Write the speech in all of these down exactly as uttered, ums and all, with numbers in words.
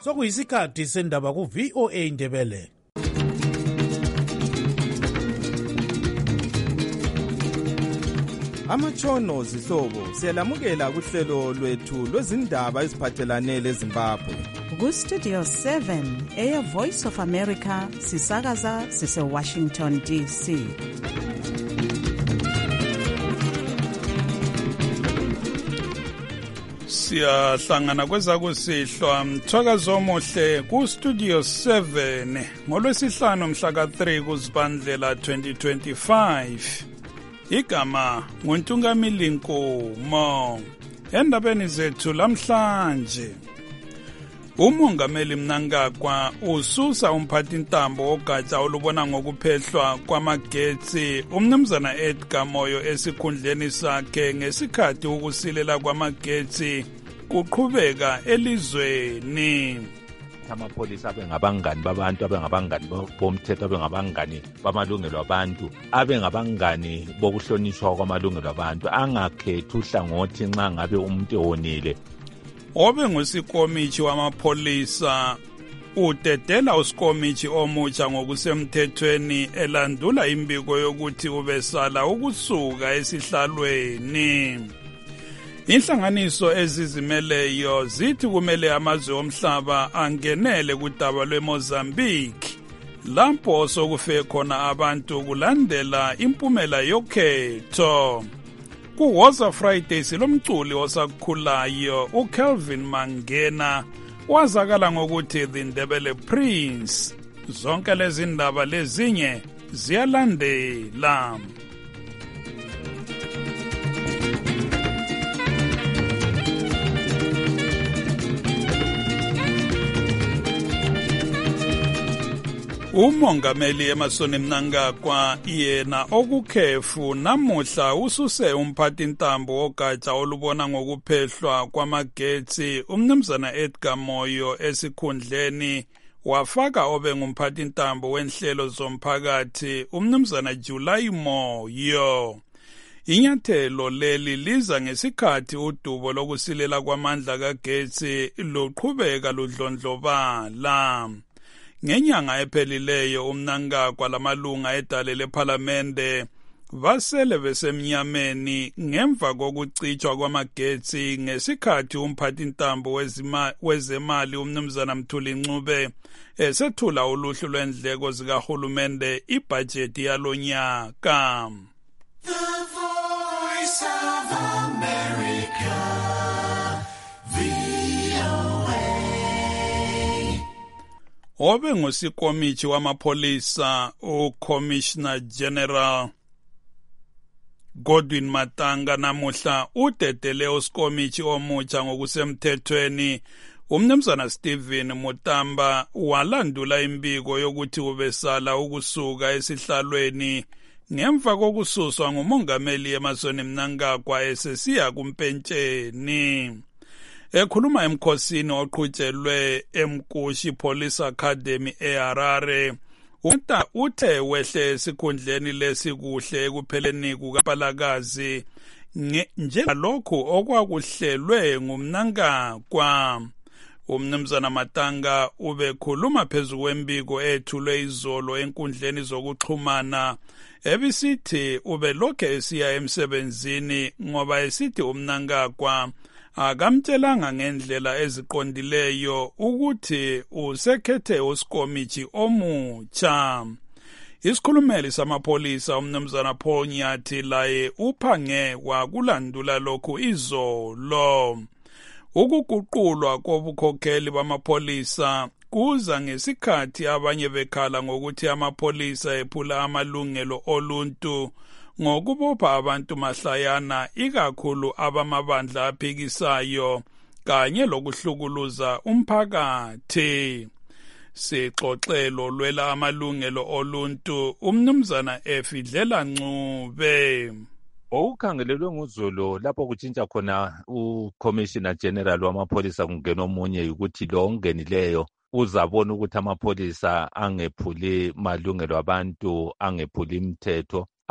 sokuyisikhathi sendaba ku-V O A Ndebele. Amatshono zihlobo siyalamukela kuhlelo lwethu lwezindaba eziphathelane leZimbabwe. Ku-Studio seven, Air Voice of America, sisakaza sise-Washington D C. Siyahlangana kwezakusihlwa mthwakazo omuhle ku-Studio seven ngolwesihlanu mhla ka three kuZibandlela twenty twenty-five. Igama nguNtungamili Nkomo. Endabeni zethu lamhlanje, uMongameli Mnangagwa ususa umphathintambo ogatsha olubona ngokuphehlwa kwamagetsi uMnumzana Edgar Moyo esikhundleni sakhe ngesikhathi ukusilela kwamagetsi kuqhubeka elizweni. Amapolisa abe ngabangani babantu, abe ngabangani bomthetho, abe ngabangani bamalungelo abantu, abe ngabangani bokuhlonishwa kwamalungelo abantu, angakhethi uhlangothi nxa ngabe umuntu ewonile. Obe ngusikomithi wamapolisa udedela usikomithi omutsha ngokusemthethweni elandula imbiko yokuthi ubesala ukusuka esihlalweni. Inhlanganiso ezizimeleyo zithi kumele amazwe omhlaba angenele kudaba lweMozambique lapho sokufe khona abantu kulandela impumela yokhetho. Ku-Woza Friday silomculi osakhulayo uKelvin Mangena wazakala ngokuthi The Ndebele Prince. Zonke lezi ndaba lezinye ziyalandela. Umongameli Emmerson Mnangagwa yena okukhefu namuhla ususe umphathintambo ogatsha olubona ngokuphehlwa kwamagetsi uMnumzana Edgar Moyo esikhundleni wafaka obe ngumphathintambo wenhlelo zomphakathi uMnumzana July Moyo. Inyathelo leli liza ngesikhathi udubo lokusilela kwamandla kagetsi luqhubeka ludlondlobala. Ngenyanga ephelileyo uMnangagwa lamalunga edale lePhalamende basele besemnyameni ngemva kokucitshwa kwamagetsi ngesikhathi umphathintambo wezemali uMnumzana Mthuli Ncube esethula uluhlu lwendleko zikahulumende ibhajethi yalonyaka. The Voice of America. Obe ngusikomithi wamapolisa uCommissioner General Godwin Matanga namuhla udedele usikomithi omutsha ngokusemthethweni uMnumzana Stephen Mutamba walandula imbiko yokuthi ubesala ukusuka esihlalweni ngemva kokususwa nguMongameli Emmerson Mnangagwa esesiya kumpentsheni. Ekhuluma emkhosini oqhutshelwe eMkushi Police Academy eHarare, uMta uthe wehle esikhundleni lesikuhle ekupheleni kukaPalakazi njengalokhu okwakuhlelwe nguMnangagwa. uMnumzana Matanga ubekhuluma phezu kwembiko ethulwe izolo enkundleni zokuxhumana ebisithi ubelokhe esiya emsebenzini ngoba esithi uMnangagwa akamtshelanga ngendlela eziqondileyo ukuthi usekhethe usikomithi omutsha. Isikhulumeli samapolisa uMnumzana Paul Nyathi laye uphange wakulandula lokhu izolo. Ukuguqulwa kobukhokheli bamapolisa kuza ngesikhathi abanye bekhala ngokuthi amapolisa ephula amalungelo oluntu ngokubopha abantu mahlayana ikakhulu abamabandla aphikisayo kanye lokuhlukuluza umphakathi. Sixoxelo lwela amalungelo oluntu uMnumzana Efidlela Ncube. Okukhangelelwe nguZulu lapho kutshintsha khona uCommissioner General wamapolisa kungena omunye ukuthi lo ongenileyo uzabona ukuthi amapolisa angephuli malungelo abantu, angephuli imithetho,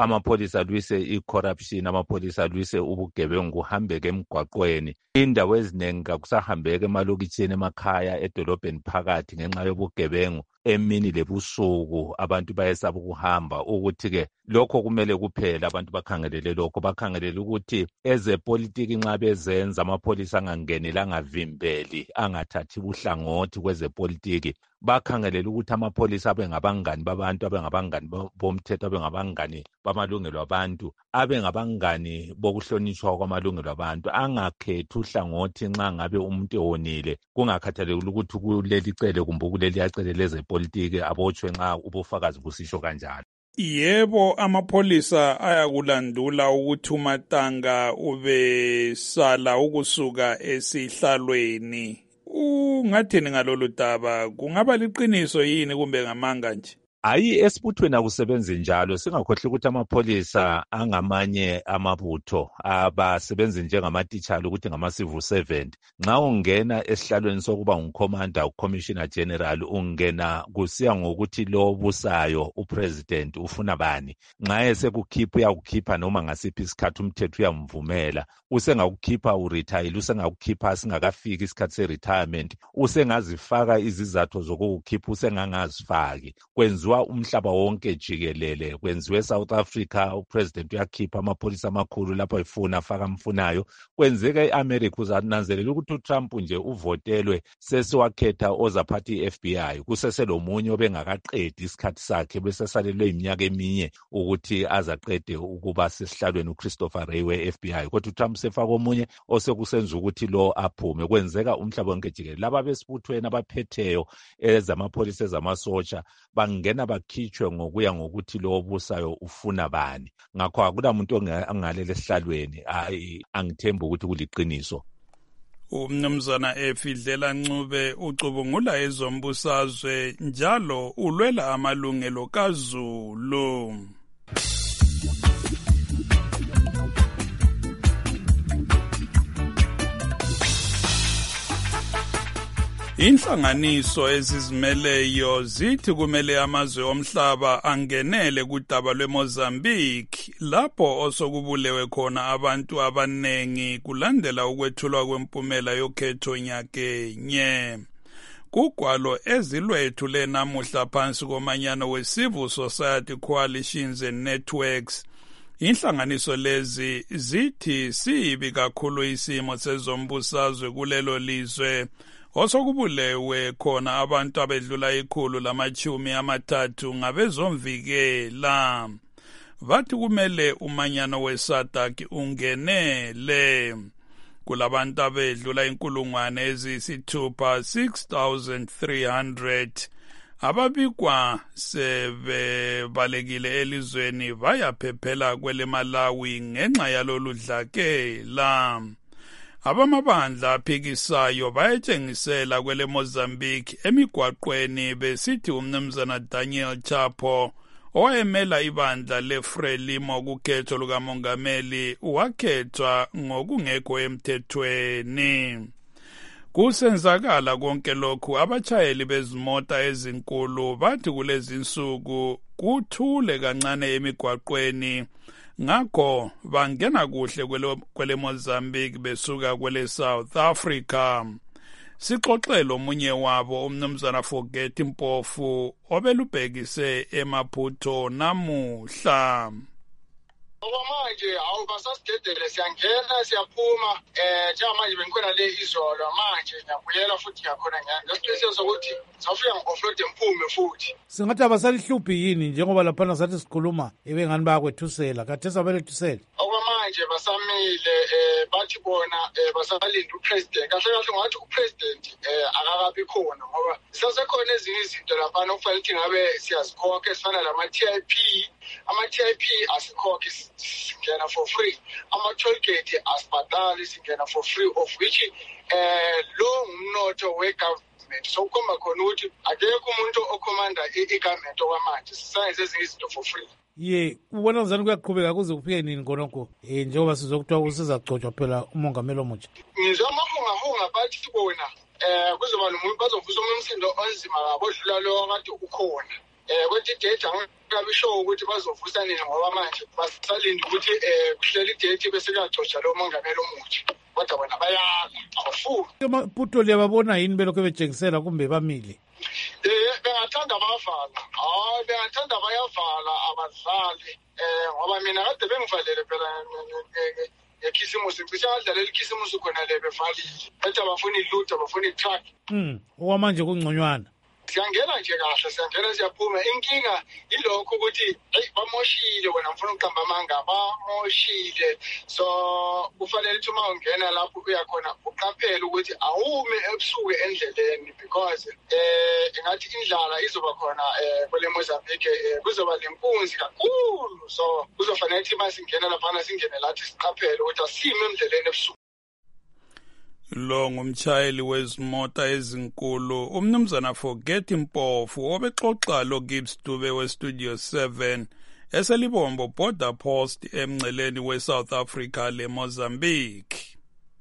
amapholisa alwise i-corruption, amapholisa alwise ubugebengu kuhambeke emgwaqweni. Indawo eziningi kakusahambeke emalokitshini emakhaya edolobheni phakathi ngenxa yobugebengu. Emini lebusuku abantu bayesaba ukuhamba, ukuthi-ke lokho kumele kuphela abantu bakhangelele lokho, bakhangelele ukuthi ezepolitiki nxa bezenza amapholisa angangeneli, angavimbeli, angathathi uhlangothi kwezepolitiki. Bakhangelele ukuthi amapholisa abe ngabangani babantu, abe ngabangani bomthetho, abe ngabangani bamalungelo abantu, abe ngabangani bokuhlonishwa kwamalungelo abantu, angakhethi uhlangothi nxa ngabe umuntu ewonile, kungakhathalekile ukuthi kuleli cele kumbe kuleli yacele lezepolitiki abotshwe nxa ubufakazi busisho kanjalo. Yebo, amapholisa ayakulandula ukuthi uMatanga ubesala ukusuka esihlalweni. Ungathini ngalolu daba? Kungaba liqiniso yini kumbe ngamanga nje? Hayi, esibuthweni akusebenzi njalo. Singakhohlwa ukuthi amapholisa angamanye amabutho abasebenzi njengamatitshala ukuthi ngama-civil servant. Nxa ungena esihlalweni sokuba ngucommander, ucommissioner general, ungena kusiya ngokuthi lo obusayo upresident ufuna bani. Nxa esekukhipha uyakukhipha noma ngasiphi isikhathi umthetho uyamvumela. Usengakukhipha uretire, usengakukhipha singakafiki isikhathi se-retirement, usengazifaka izizathu zokukukhipha, usengangazifaki. Kwenziwa umhlaba wonke jikelele, kwenziwe eSouth Africa, upresident uyakhipha amapholisa amakhulu lapho efuna afaka amfunayo. Kwenzeka eAmerica, uzananzelela ukuthi uTrump nje uvotelwe sesiwakhetha ozaphatha i-F B I, kuseselomunye obengakaqedi isikhathi sakhe besesalelwe iminyaka eminye ukuthi azaqede ukuba sesihlalweni uChristopher Wray we-F B I, kodwa uTrump sefaka omunye osekusenza ukuthi lo aphume. Kwenzeka umhlaba wonke jikelele. Laba besibuthweni abaphetheyo ezamapholisa ezamasotsha bangena bakhitshwe ngokuya ngokuthi lo obusayo ufuna bani. Ngakho akulamuntu ongalele esihlalweni. Hayi, angithembi ukuthi kuliqiniso. Umnumzana Efidlela Ncube ucubungula ezombusazwe njalo ulwela amalungelo kaZulu. Inhlanganiso ezizimeleyo zithi kumele amazwe omhlaba angenele kudaba lweMozambique lapho osokubulewe khona abantu abanengi kulandela ukwethulwa kwempumela yokhetho nyakenye. Kugwalo ezilwethu lenamuhla phansi komanyano we-Civil Society Coalitions and Networks, inhlanganiso lezi zithi sibi kakhulu isimo sezombusazwe kulelo lizwe osokubulewe khona abantu abedlula ikhulu lamachumi amathathu ngabezomvikela. Vathi kumele umanyano weSADC ungenele kulabantu abedlula inkulungwane eziyisithupha six thousand three hundred ababikwa sebebalekile elizweni bayaphephela kwele Malawi ngenxa yalolu dlakela. Abamabandla aphikisayo bayetshengisela kwele Mozambique emigwaqweni besithi umnumzana Daniel Chapo owayemela ibandla leFrelimo kukhetho lukamongameli wakhethwa ngokungekho emthethweni. Kusenzakala konke lokhu abachayeli bezimota ezinkulu bathi kulezi insuku kuthule kancane emigwaqweni, ngakho bangena kuhle kwele, kwele Mozambique besuka kwele South Africa. Sixoxelo omunye wabo umnumzana Forget Mpofu obelubhekise eMaputo namuhla. Okwamanje awubasasidedele siyangena siyaphuma eh njengamanje bengikhona le izolo manje ngiyabuyela futhi ngiyakhona ngiyasiqiniseko sokuthi safika ngo-offroad mphume futhi. Singathi abasalihluphi yini njengoba laphana sathi sikhuluma ebengani bayakwethusela khathesi abelethusela? Okwamanje basamile eh bathi bona eh basalinda upresident. Kahle kahle ngathi upresident eh akakabi khona ngoba sasekhona ezinye izinto lapha okufanele ukuthi ngabe siyazikhokha esifana lama-T I P. Ama-T I P asikhokhi singena for free. Ama-toll gate asibhadali singena for free, of which eh lo ngumnotho we-government. So kukhomba khona ukuthi akekho umuntu okhomanda i-government okwamanje. Sisayenze ezinye izinto for free. Ye, ubona njani kuyaqhubeka kuze kufike nini khonokho? Eh njengoba sizokuthiwa kusizagcotshwa phela umongameli omutsha. Ngizwa amahungahunga bathi bona eh kuzoba nomuntu bazovusa umsindo onzima kabi odlula lo kade ukhona. Eh kwethi date kungabi sure ukuthi bazovusa nini ngoba manje basalinde ukuthi eh kuhleli idate bese kuyagcotsha lo mongameli omutsha kodwa bona bayala awufuni. Puto liyababona yini belokho bejengisela kumbe bamile? Eh bengathanda bavala. Hayi bengathanda bayavala abadlali eh ngoba mina kade bengivalele phela ekhisimusi ngisho adlalela ikhisimusi khona le bevalile. Bethu abafuna iluta abafuna itrack. Mm, okwamanje kungconywana. Siyangena nje kahle siyangena siyaphuma inkinga ilokho ukuthi hey bamoshile wena ngifuna ukuqamba amanga bamoshile so kufanele ukuthi uma ungena lapho uya khona uqaphele ukuthi awume ebusuku endleleni because eh engathi indlala izoba khona eh kwele Mozambique kuzoba lenkunzi kakhulu so kuzofanele ukuthi masingena lapha singene lathi siqaphele ukuthi asime endleleni ebusuku. Lo ngumtshayeli wezimota ezinkulu umnumzana Forget Mpofu obexoxa lo Gibbs Dube we Studio seven eselibombo border post emngceleni we South Africa le Mozambique.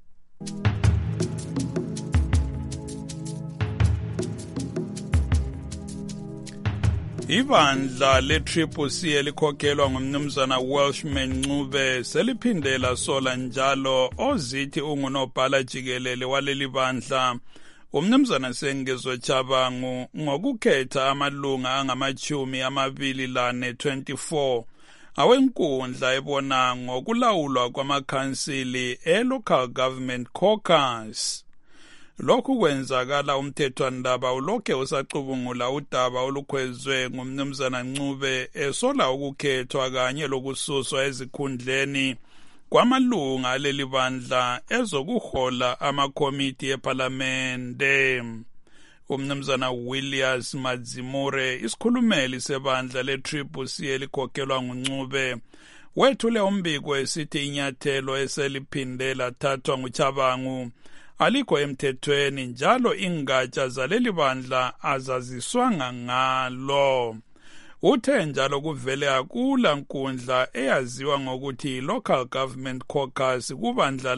Ibandla le-Triple C elikhokhelwa ngumnumzana Welshman Ncube seliphindela sola njalo ozithi ungunobhala jikelele waleli bandla umnumzana Sengezo Chabangu ngokukhetha amalunga angamachumi amabili lane twenty-four awenkundla ebona ngokulawulwa kwamakhansili e-Local Government Caucus. Lokhu kwenzakala umthethwandaba ulokhe usacubungula udaba olukhwezwe ngumnumzana Ncube esola ukukhethwa kanye lokususwa ezikhundleni kwamalunga aleli bandla ezokuhola amakomiti eParlamente. Umnumzana Williams Madzimure isikhulumeli sebandla le-Triple C elikhokhelwa nguNcube wethule umbiko esithi inyathelo eseliphinde lathathwa nguChabangu alikho emthethweni njalo ingatsha zaleli bandla azaziswanga ngalo. Uthe njalo kuvele akula nkundla eyaziwa ngokuthi Local Government Caucus kubandla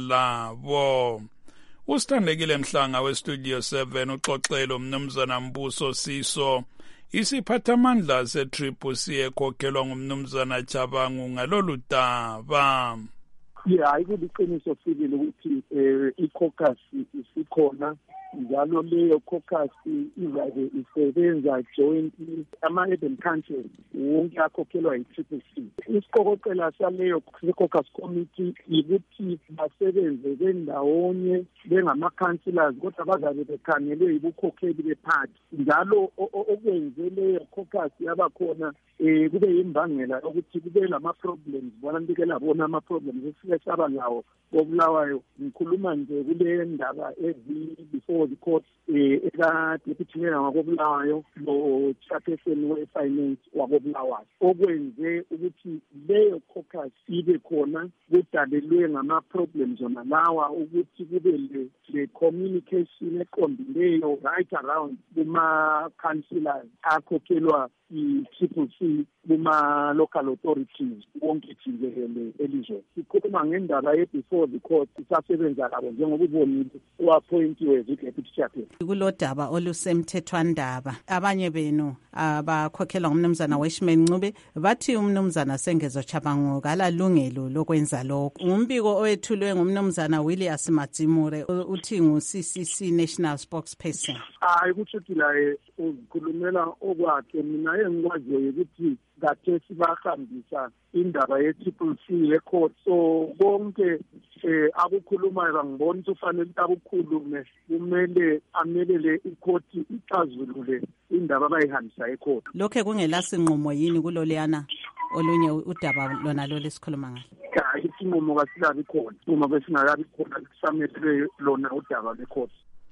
labo. Usithandekile Mhlanga we Studio seven uxoxelo umnumzana Mbuso Siso isiphathamandla se-Triple C ekhokhelwa ngumnumzana Chabangu ngalolu daba. Yeah, ayikuliqiniso sibili ukuthi eh i-caucus isikhona njalo leyo caucus izabe isebenza jointly ama-urban councils wonke akhokhelwa yi-Triple C. Isiqokoqela saleyo caucus committee ukuthi basebenze bendawonye bengama-councillors kodwa bazabe bekhangelwe yibukhokheli bephathi njalo okwenze leyo caucus yabakhona eh kube yimbangela ukuthi kube lama-problems bona ndike labona ama-problems esike saba lawo obulawayo ngikhuluma nje kule ndaba ezi before the court eh eka deputy mayor wakobulawayo lo chairperson we-finance wakobulawayo okwenze ukuthi leyo caucus ibe khona kudalelwe ngama-problems ona lawa ukuthi kube le communication eqondileyo right around kuma-councillors akhokhelwa i-Triple C kuma-local authorities wonke jikelele elizweni. Sikhuluma ngendaba ye-before the court isasebenza labo njengoba ubonile uappointiwe deputy chairperson. Kulodaba olusemthethwandaba abanye benu abakhokhelwa ngumnumzana Welshman Ncube bathi umnumzana Sengezo Chabangu kalalungelo lokwenza lokho. Umbiko owethulwe ngumnumzana Williams Madzimure uthi ngu-C C C National Spokesperson. Hayi kuthi la ukhulumela okwakhe mina engikwaziyo ukuthi kade sibahambisa indaba ye-Triple C le-court so konke eh akukhulumayo bangibona ukuthi ufanele akukhulume kumele amelele i-court ixazulule indaba abayihambisa e-court. Lokho kungelasinqumo yini kuloleyana olunye udaba lona lo lesikhuluma ngalo? Hayi isinqumo kasilabi khona uma besingakabi khona kusamele lona udaba le-court.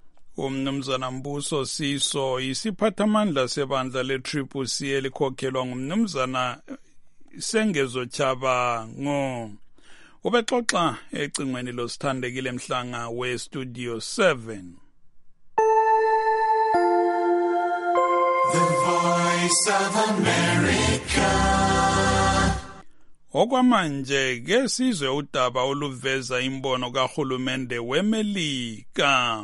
Umnumzana Mbuso Siso isiphathamandla sebandla le-Triple C elikhokhelwa ngumnumzana Sengezo Chabangu ubexoxa ecingweni losithandekile Mhlanga we Studio seven. The Voice of America. Okwamanje ke sizwe udaba oluveza imbono kahulumende weMelika.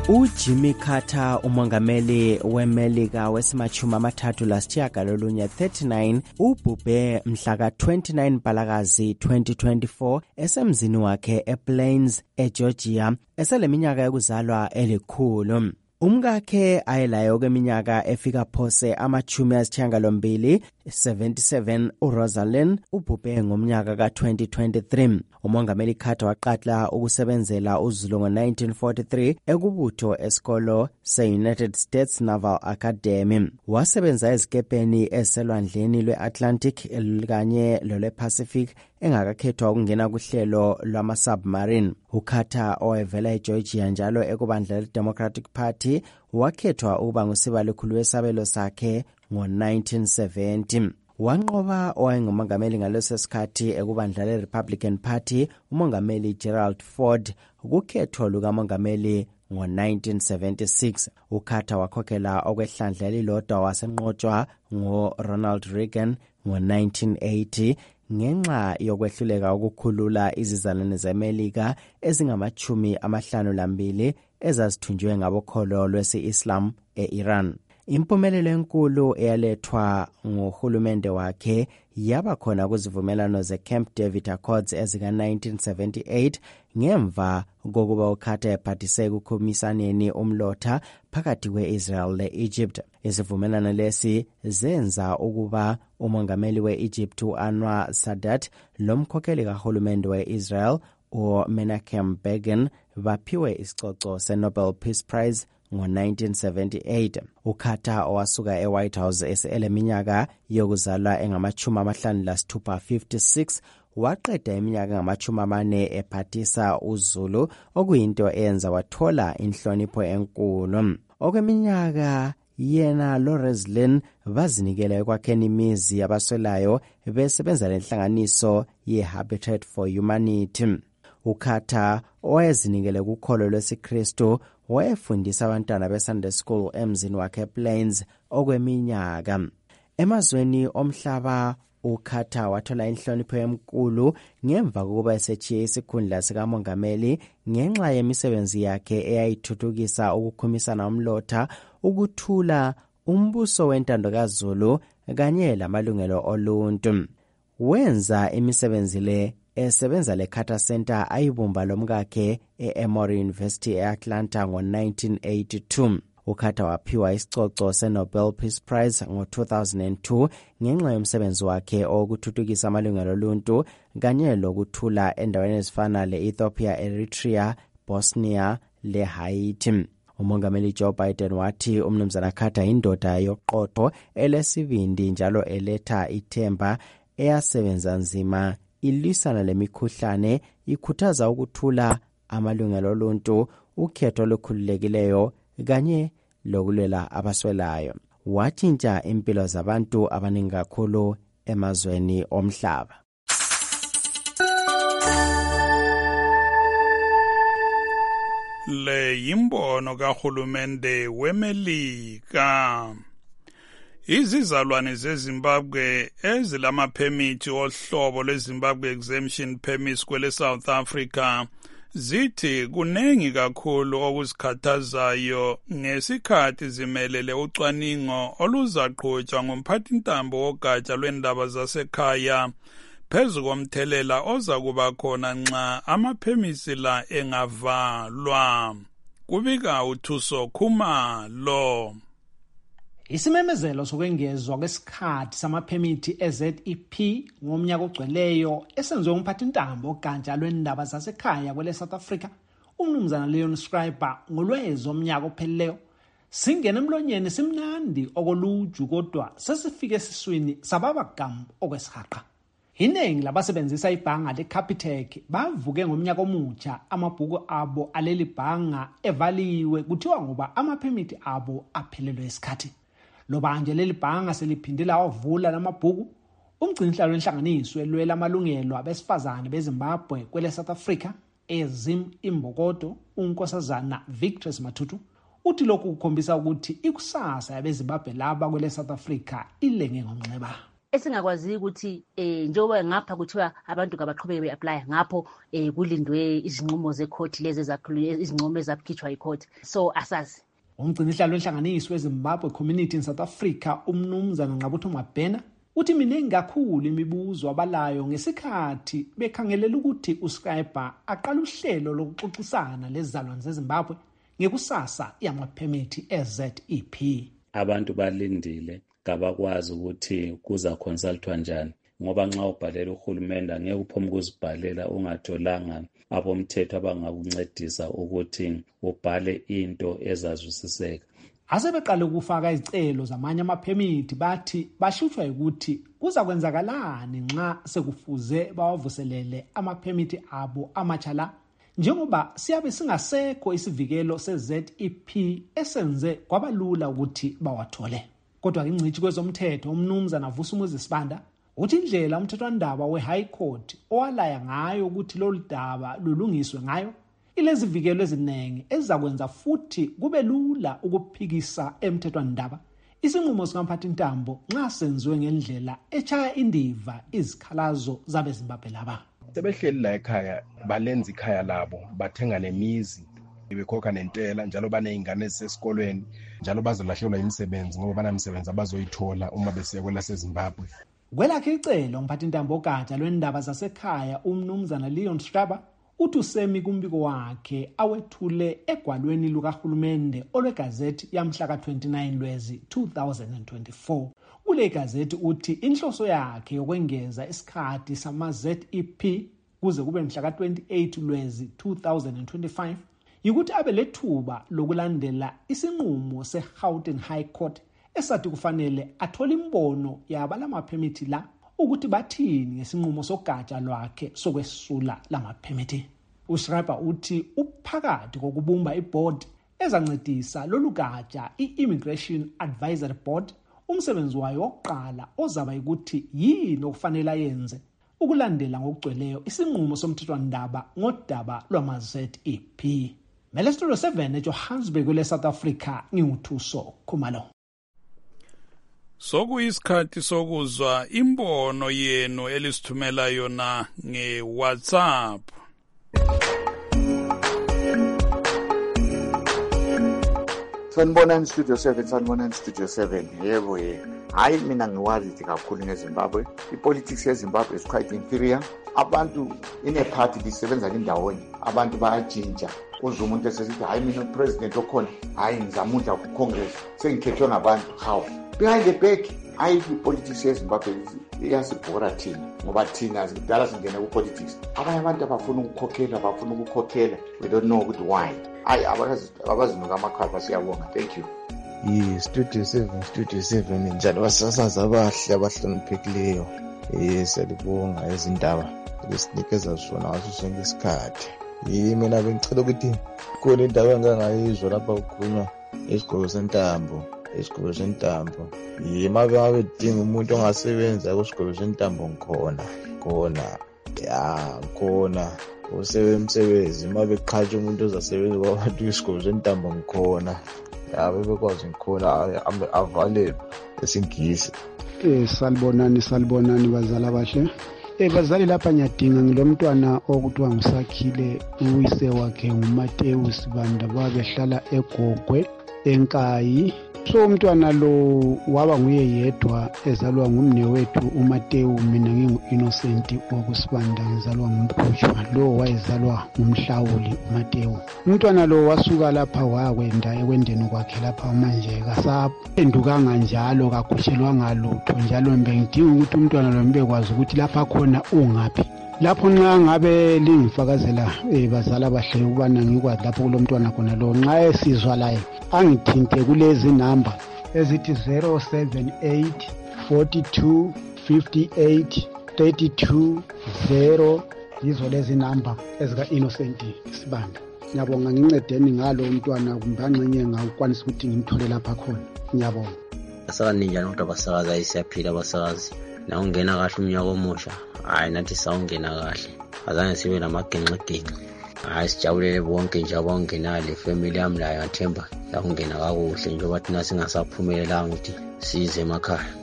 uJimmy Carter umongameli weMelika wesimachuma amathathu lasitshiyagalolunye thirty-nine ubhubhe mhla ka twenty-nine Mpalakazi twenty twenty-four esemzini wakhe ePlains eGeorgia eseleminyaka yokuzalwa elikhulu. Umkakhe ayelayo kweminyaka efika phose amachumi asithiyagalombili seventy-seven uRosalind ubhubhe ngomnyaka ka twenty twenty-three. Umongameli Carter waqala ukusebenzela uZulu ngo nineteen forty-three ekubutho esikolo se-United States Naval Academy. Wasebenza ezikepeni eselwandleni lwe-Atlantic kanye lolwe-Pacific engakakhethwa ukungena kuhlelo lwama-submarine. uCarter owayevela eGeorgia njalo ekubandla le-Democratic Party wakhethwa ukuba ngusibalikhulu wesabelo sakhe ngo nineteen seventy. Wanqoba owayengumongameli ngaleso sikhathi ekubandla le-Republican Party umongameli Gerald Ford ukukhetho lukamongameli ngo nineteen seventy-six. uCarter wakhokhela okwehlandla elilodwa wasenqotshwa ngo-Ronald Reagan ngo nineteen eighty ngenxa yokwehluleka ukukhulula izizalwane zeMelika ezingamachumi amahlanu lambili ezazithunjwe ngabokholo lwesi-Islam e-Iran. Impumelelo enkulu eyalethwa ngohulumende wakhe yaba khona kuzivumelano ze-Camp David Accords ezika nineteen seventy-eight ngemva kokuba uCarter ephathise ekukhumisaneni umlotha phakathi kwe-Israel le-Egypt. Izivumelano lesi zenza ukuba umongameli we-Egypt u-Anwar Sadat lomkhokheli kahulumende we-Israel uMenachem Begin baphiwe isicoco se-Nobel Peace Prize ngo nineteen seventy-eight. uCarter owasuka eWhite House eseleminyaka yokuzalwa engamachumi amahlanu lasithupha fifty-six waqeda iminyaka engamachumi amane ephathisa uZulu okuyinto eyenza wathola inhlonipho enkulu. Okweminyaka yena loRosalind bazinikela ekwakheni imizi yabaswelayo besebenza lenhlanganiso ye-Habitat for Humanity. uCarter owayezinikele kukholo lwesiKristu wayefundisa abantwana be-Sunday School emzini wakhe ePlains okweminyaka. Emazweni omhlaba uCarter wathola inhlonipho enkulu ngemva kokuba esechiye isikhundla sikamongameli ngenxa yemisebenzi yakhe eyayithuthukisa ukukhumisana umlotha, ukuthula, umbuso wentando kaZulu kanye lamalungelo oluntu. Wenza imisebenzi le esebenza le-Carter Center ayibumba lomkakhe e-Emory University e-Atlanta ngo nineteen eighty-two. uCarter waphiwa isicoco se-Nobel Peace Prize ngo two thousand two ngenxa yomsebenzi wakhe okuthuthukisa amalungelo oluntu kanye lokuthula endaweni ezifana le-Ethiopia, Eritrea, Bosnia le-Haiti. Umongameli Joe Biden wathi umnumzana Carter indoda yoqotho elesibindi njalo eletha ithemba eyasebenza nzima ilisana lemikhuhlane, ikhuthaza ukuthula, amalungelo oluntu, ukhetho olukhululekileyo kanye lokulwela abaswelayo. Watshintsha impilo zabantu abaningi kakhulu emazweni omhlaba. Le yimbono kahulumende weMelika. Izizalwane zeZimbabwe ezilamaphemithi ohlobo lweZimbabwe Exemption Permits kwele South Africa zithi kunengi kakhulu okuzikhathazayo ngesikhathi zimelele ucwaningo oluzaqhutshwa ngumphathintambo wogatsha lwendaba zasekhaya phezu komthelela oza kuba khona nxa amaphemisi la engavalwa. Kubika uThuso Khumalo. Isimemezelo sokwengezwa kwesikhathi samaphemithi e-Z E P ngomnyaka ogcweleyo esenziwe umphathintambo wogatsha lwendaba zasekhaya kwele South Africa umnumzana Leon Schreiber ngolwezi omnyaka ophelileyo singena emlonyeni simnandi okoluju kodwa sesifike esiswini sababa gam okwesihaqa. Iningi labasebenzisa ibhanga leCapitec bavuke ngomnyaka omutsha amabhuku abo aleli bhanga evaliwe kuthiwa ngoba amaphemithi abo aphelelwe isikhathi. Loba nje leli bhanga seliphindela wavula lamabhuku, umgcinisihlalo wenhlanganiso elwela amalungelo abesifazane beZimbabwe kwele South Africa eZim Imbokodo unkosazana Victor Mathutu uthi lokhu kukhombisa ukuthi ikusasa yabeZimbabwe laba kwele South Africa ilenge ngomnxeba. esingakwazi ukuthi eh njengoba ngapha kuthiwa abantu ngabaqhubeke beapply ngapho eh kulindwe izinqumo zecourt lezi ezakhulunywe izinqumo ezakhishwa icourt so asazi. Umgcinihlalo wenhlanganiso weZimbabwe Community in South Africa umnumzana Nqabutho Mabhena uthi miningi kakhulu imibuzo abalayo ngesikhathi bekhangelela ukuthi uScriber aqala uhlelo lokuxoxisana lezizalwane zeZimbabwe ngekusasa yamaphemithi e-Z E P. Abantu balindile kabakwazi ukuthi kuza consultwa njani ngoba nxa ubhalela uhulumende angeke uphome ukuzibhalela ungatholanga abomthetho abangakuncedisa ukuthi ubhale into ezazwisiseka. Asebeqala ukufaka izicelo zamanye amaphemithi bathi bashutshwa ukuthi kuza kwenzakalani nxa sekufuze bawavuselele amaphemithi abo amatshala njengoba siyabe singasekho isivikelo se-Z E P esenze kwabalula ukuthi bawathole. Kodwa ingcithi kwezomthetho umnumzana Vusumuzi Sibanda uthi indlela umthethwandaba we-High Court owalaya ngayo ukuthi lolu daba lulungiswe ngayo ilezivikelo eziningi ezizakwenza futhi kube lula ukuphikisa emthethwandaba isinqumo sikamphathintambo nxa senziwe ngendlela echaya indiva izikhalazo zabeZimbabwe laba. Sebehleli la ekhaya balenza ikhaya labo bathenga nemizi bekhokha nentela njalo banezingane ezisesikolweni njalo bazolahlekelwa imisebenzi ngoba banamisebenzi abazoyithola uma besiya kwelaseZimbabwe. Kwelakhe icelo umphathintambo ogatsha lwendaba zasekhaya umnumzana Leon Straba uthi usemi kumbiko wakhe awethule egwalweni lukahulumende olwegazethi yamhla ka twenty-nine Lwezi two thousand twenty-four. Kule gazethi uthi inhloso yakhe yokwengeza isikhathi sama-Z E P kuze kube mhla ka twenty-eight Lwezi two thousand twenty-five yikuthi abe lethuba lokulandela isinqumo se-Gauteng High Court esathi kufanele athole imbono yabalamaphemithi la ukuthi bathini ngesinqumo sogatsha lwakhe sokwesula lamaphemithi. UScriber uthi uphakathi kokubumba iboard ezancedisa lolu gatsha i-Immigration Advisory Board umsebenzi wayo wokuqala ozaba ukuthi yini okufanele ayenze ukulandela ngokugcweleyo isinqumo somthethwandaba ngodaba lwama-Z E P. Melestolo seven eJohannesburg le South Africa ngiwuthuso Khumalo. Sokuyisikhathi sokuzwa imbono yenu elisithumela yona nge-WhatsApp. Sanibonani Studio seven, sanibonani Studio seven. Yebo ye. Hayi mina ngiwazi kakhulu ngeZimbabwe. iPolitics yeZimbabwe is quite inferior. Abantu ine party lisebenza ndawonye. Abantu bayajinja. Uze umuntu esesithi hayi mina president okhona, hayi ngizamudla ku Congress. Sengikhethwe ngabantu. How? Behind the back, hayi iPolitics yeZimbabwe iyasibhora thina ngoba thina sidala singena ku politics. Abanye abantu abafuna ukukhokhela, abafuna ukukhokhela. We don't know ukuthi why. Hayi abazi abazinuka amakhapa siyabonga. Thank you. Yi Studio seven, Studio seven njalo basasaza abahle abahloniphekileyo. Eh siyabonga izindaba lesinikeza zona ngaso sonke isikhathi. Yi mina bengicela ukuthi kule ndawo engangayizwa lapha ukukhulunywa isigqoko sentambo, isigqoko sentambo. Yi mabe abedinga umuntu ongasebenza kusigqoko sentambo ngikhona, khona. Ya, khona. Usebenzisi mabe qhatsha umuntu ozasebenza kwabantu isigqoko sentambo ngikhona. Ya bebekwazi ngikhona avalele esingisi. Eh salibonani salibonani bazala bahle. Eh bazali lapha nyadinga ngilomntwana okuthiwa nguSakhile uyise wakhe nguMateus Banda babehlala eGogwe eNkayi. So umntwana lo waba nguye yedwa ezalwa ngumnewethu uMateu mina ngingu-Innocent wokusibanda ngizalwa ngumkhutshwa lo wayezalwa ngumhlawuli uMateu. Umntwana lo wasuka lapha wakwenda ekwendeni kwakhe lapha manje kasaphendukanga njalo kakhutshelwanga lutho njalo bengidinga ukuthi umntwana lo mbekwazi ukuthi lapha khona ungaphi. Lapho nxa ngabe lingifakazela eh bazala bahle ukubana ngikwazi lapho kulomntwana khona lo nxa esizwa laye angithinte kulezi number ezithi zero seven eight four two five eight three two zero yizo lezi number ezika Innocent Sibanda. Ngiyabonga ngincedeni ngalo umntwana kumbe ancenye ngakwanisa ukuthi ngimthole lapha khona. Ngiyabonga. Asakani njani ukuthi abasakaza isiyaphila abasakazi na ungena kahle umnyaka omusha. Hayi nathi sawungena kahle. Azange sibe namagenxe-genxe. Hayi sijabulele bonke nje abangenale family yami la yathemba yakungena kakuhle njengoba thina singasaphumelelanga ukuthi size emakhaya.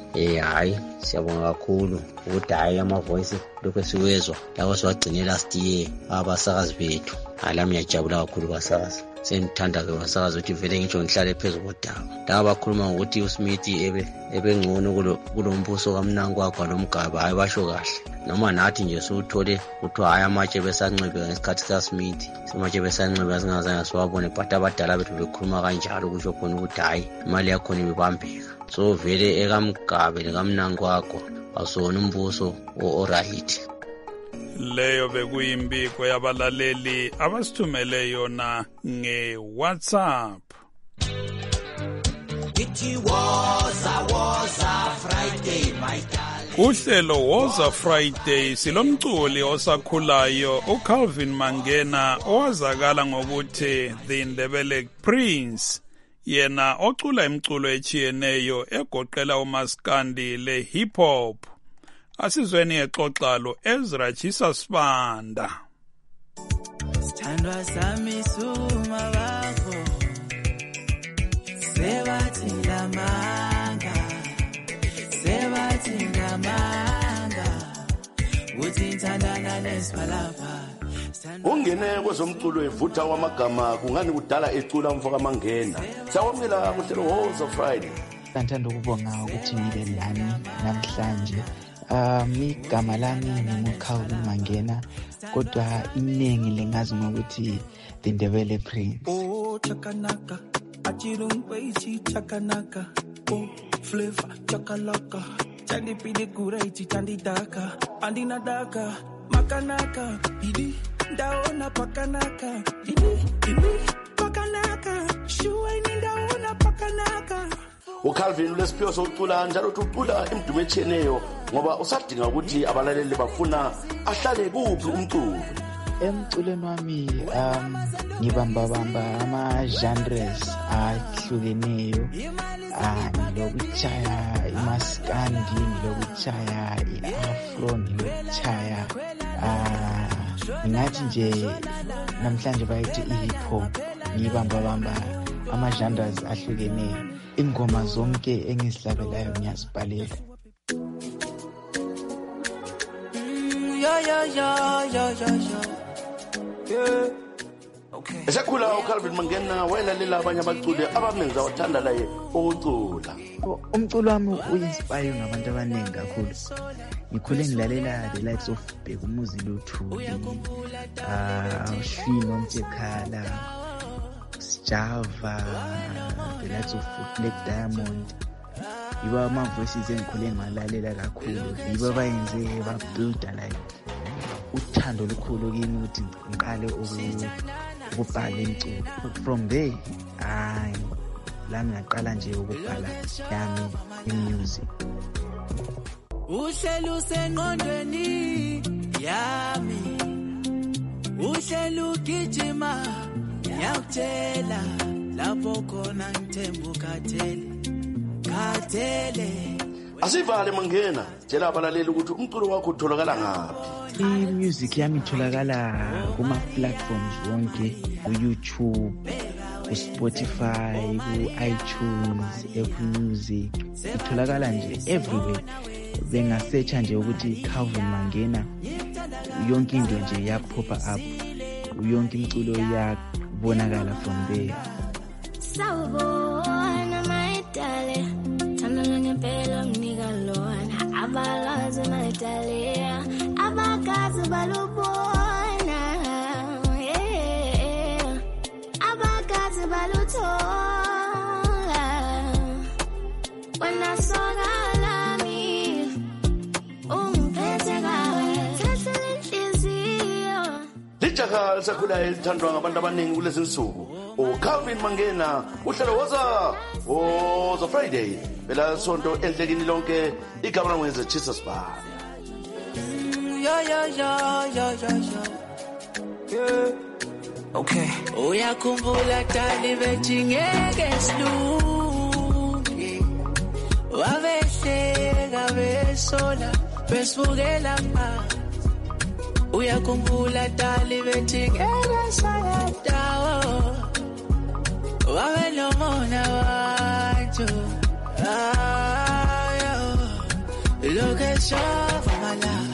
eh hayi siyabonga kakhulu ukuthi hayi ama-voice lokhu esiwezwa lawo siwagcine last year abasakazi bethu. Alami ngiyajabula kakhulu basakazi, sengithanda-ke basakazi ukuthi vele ngitsho ngihlale phezu kodaba. Laba bakhuluma ngokuthi uSmith ebe ebengcono kulo mbuso kaMnangagwa lomgaba, hayi basho kahle. Noma nathi nje siwuthole kuthiwa hayi amatshe besancebe ngesikhathi sikaSmith, amatshe besancebe singazange siwabone, but abadala bethu bekhuluma kanjalo kusho khona ukuthi hayi imali yakhona ibibambeka. So vele ekamgabe lekaMnangagwa asona umbuso o-right. Leyo bekuyimbiko yabalaleli abasithumele yona nge-WhatsApp. It was a was a Friday, my darling. Uhlelo Woza Friday silomculi osakhulayo uCalvin Mangena owazakala ngokuthi The Ndebele Prince. Yena ocula imculo echiyeneyo egoqela umaskandi le hip hop. Asizweni exoxalo Ezra Chisa Sibanda. Sithandwa sami suma bakho sebathi ndamanga sebathi ndamanga uthi thandana nesiphalapha. Ungene kwezomculo evutha wamagama kungani kudala ecula umfoka Mangena. Sawamela kuhlelo Woza Friday. Ngithanda ukubonga ukuthi ngibe lani namhlanje. Um igama lami nginguCalvin Mangena kodwa iningi lengazi ngokuthi The Ndebele Prince. Oh chakanaka achirungweichi chakanaka oh flavor chakalaka chandi pide kuraichi chandi daka andina daka makanaka idi ndaona pakanaka idi idi pakanaka shuwaini ndaona pakanaka. uCalvin lesiphiwo sokucula njalo ucula imdumo echiyeneyo ngoba usadinga ukuthi abalaleli bafuna ahlale kuphi umculo. Emculweni wami um ngibamba bamba ama genres ahlukeneyo, ngilokuchaya imaskandi, ngilokuchaya iafro, ngilokuchaya ngathi nje namhlanje bayithi ihip hop. Ngibamba bamba ama genres ahlukeneyo, ingoma zonke engizidlalelayo ngiyazibhalela. Yo yo yo yo yo yo. Yeah. Okay. Esakhula uCalvin Mangena wayelalela abanye abaculi abamenza wathanda laye ukucula. Umculo wami uinspire ngabantu abaningi kakhulu. Ngikhule ngilalela the likes of Bhekumuzi Luthuli, ah Shwino Mtekhala, Java, the likes of Black Diamond. Yiba ama voices engikhule ngalalela kakhulu, yiba bayenze ba build like uthando olukhulu kimi ukuthi ngiqale ukubhala imculo. From there hayi la ngaqala nje ukubhala yami imusic. Uhlelo sengqondweni yami uhlelo gijima yakutshela lapho khona ngithembu khathele khathele. Asivale Mangena, tshela abalaleli ukuthi umculo wakho utholakala ngaphi. I-music yami itholakala kuma-platforms wonke, ku-YouTube, ku-Spotify, ku-iTunes, Apple Music. Itholakala nje everywhere. Bengasearcha nje ukuthi Calvin Mangena, yonke into nje yapoppa up, yonke imculo iyabonakala from there. Sawubona my darling, thanda ngempela nginika lona abalazi my darling, abakazi balubona, yeah, abakazi baluthola wena sokala mi ungiphethe kahle sesilinhliziyo. Lijaha lisakhula elithandwa ngabantu abaningi kulezi nsuku. uCalvin Mangena uhlelo Woza Woza Friday bela sonto enhlekini lonke igama lengwenze Chisa Sibanda. Yo yo yo yo yo yo. Yeah. Okay. Uyakhumbula dali bethi ngeke silunge. Wabehleka besola besibukela phansi. Uyakhumbula dali bethi ngeke sayadawo. Wabe lo mona wacho. Ayo. Look at you for my love.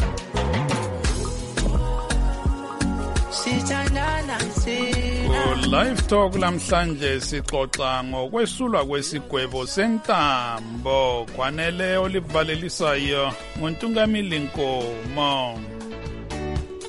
Sithandana sina. Live Talk lamhlanje sixoxa ngokwesulwa kwesigwebo sentambo kwanele olivalelisayo ngontungamili Nkomo.